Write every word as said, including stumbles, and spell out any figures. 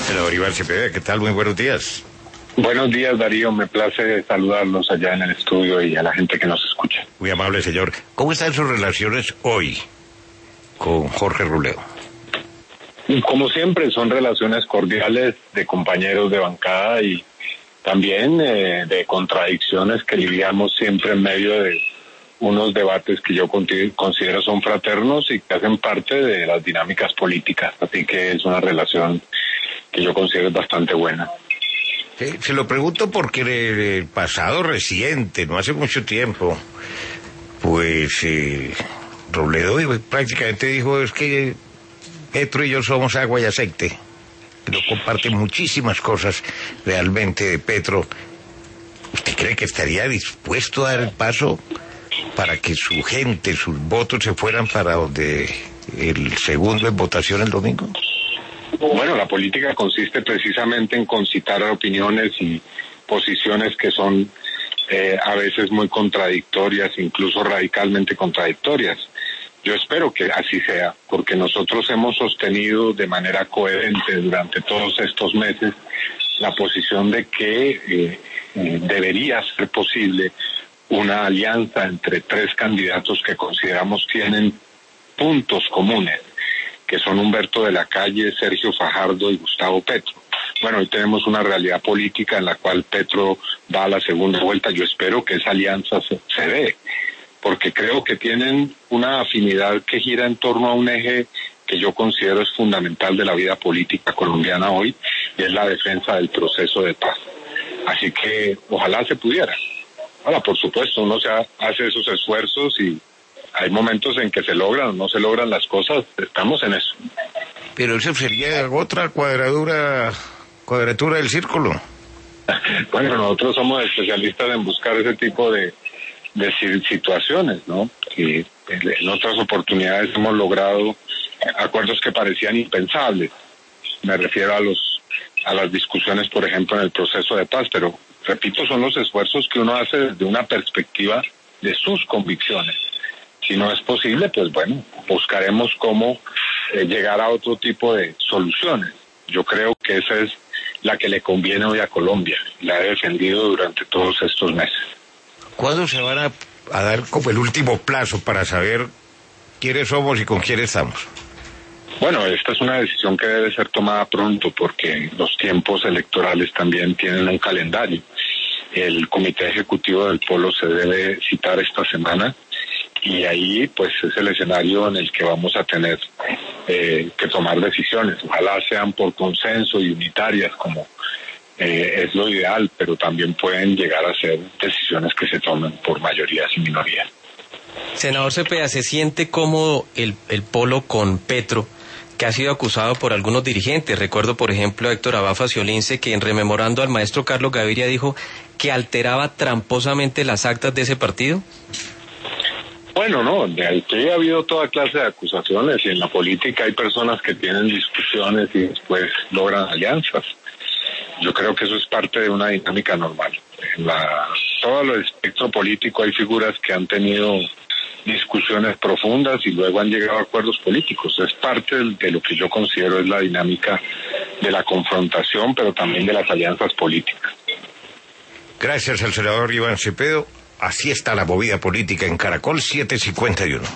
Senador Iván Cepeda, ¿qué tal? Muy buenos días. Buenos días, Darío. Me place saludarlos allá en el estudio y a la gente que nos escucha. Muy amable, señor. ¿Cómo están sus relaciones hoy con Jorge Robledo? Como siempre, son relaciones cordiales de compañeros de bancada y también eh, de contradicciones que lidiamos siempre en medio de unos debates que yo considero son fraternos y que hacen parte de las dinámicas políticas. Así que es una relación que yo considero bastante buena. Sí, se lo pregunto porque en el pasado reciente, no hace mucho tiempo, pues eh, Robledo prácticamente dijo, es que Petro y yo somos agua y aceite. No comparte muchísimas cosas realmente de Petro. ¿Usted cree que estaría dispuesto a dar el paso para que su gente, sus votos se fueran para donde el segundo en votación el domingo? Bueno, la política consiste precisamente en concitar opiniones y posiciones que son eh, a veces muy contradictorias, incluso radicalmente contradictorias. Yo espero que así sea, porque nosotros hemos sostenido de manera coherente durante todos estos meses la posición de que eh, eh, debería ser posible una alianza entre tres candidatos que consideramos tienen puntos comunes, que son Humberto de la Calle, Sergio Fajardo y Gustavo Petro. Bueno, hoy tenemos una realidad política en la cual Petro va a la segunda vuelta. Yo espero que esa alianza se, se dé, porque creo que tienen una afinidad que gira en torno a un eje que yo considero es fundamental de la vida política colombiana hoy, y es la defensa del proceso de paz. Así que ojalá se pudiera. Ahora, por supuesto, uno se hace esos esfuerzos y hay momentos en que se logran o no se logran las cosas, estamos en eso. Pero eso sería otra cuadradura, cuadratura del círculo. Bueno, nosotros somos especialistas en buscar ese tipo de, de situaciones, ¿no? Y en otras oportunidades hemos logrado acuerdos que parecían impensables. Me refiero a los a las discusiones, por ejemplo, en el proceso de paz, pero repito, son los esfuerzos que uno hace desde una perspectiva de sus convicciones. Si no es posible, pues bueno, buscaremos cómo eh, llegar a otro tipo de soluciones. Yo creo que esa es la que le conviene hoy a Colombia. La he defendido durante todos estos meses. ¿Cuándo se van a, a dar como el último plazo para saber quiénes somos y con quién estamos? Bueno, esta es una decisión que debe ser tomada pronto porque los tiempos electorales también tienen un calendario. El Comité Ejecutivo del Polo se debe citar esta semana y ahí pues es el escenario en el que vamos a tener eh, que tomar decisiones. Ojalá sean por consenso y unitarias como eh, es lo ideal, pero también pueden llegar a ser decisiones que se tomen por mayorías y minorías. Senador Cepeda, ¿se siente cómodo el, el Polo con Petro, que ha sido acusado por algunos dirigentes? Recuerdo, por ejemplo, a Héctor Abad Faciolince, que en rememorando al maestro Carlos Gaviria dijo que alteraba tramposamente las actas de ese partido. Bueno, no, de aquí ha habido toda clase de acusaciones y en la política hay personas que tienen discusiones y después logran alianzas. Yo creo que eso es parte de una dinámica normal. En la, todo el espectro político hay figuras que han tenido discusiones profundas y luego han llegado a acuerdos políticos. Es parte de lo que yo considero es la dinámica de la confrontación, pero también de las alianzas políticas. Gracias al senador Iván Cepeda. Así está la movida política en Caracol siete cincuenta y uno.